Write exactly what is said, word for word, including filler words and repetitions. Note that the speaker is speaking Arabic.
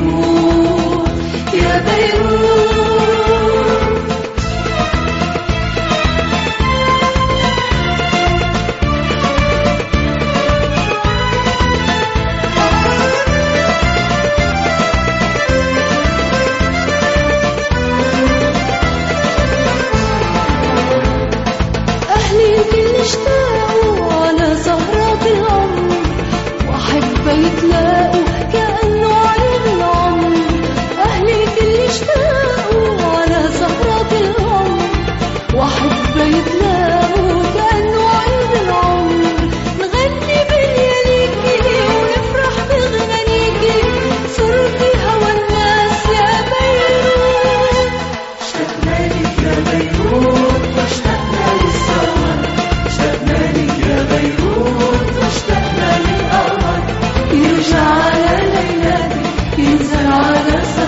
بيروت يا بيروت. اشتاقوا على سهرات العمر وأحبة يتلاقوا كأنه عيد العمر. أهلي كل اشتاقوا على سهرات العمر وأحبة يتلاقوا كأنه عيد العمر. نغني بالياليكي ونفرح بغنانيكي صرتي هوى الناس يا بيروت. اشتقنا لك يا بيروت واشتقنا للسهر. اشتقنا لك يا بيروت واشتقنا للقمر يرجع على ليلاتي ينزل على سهر.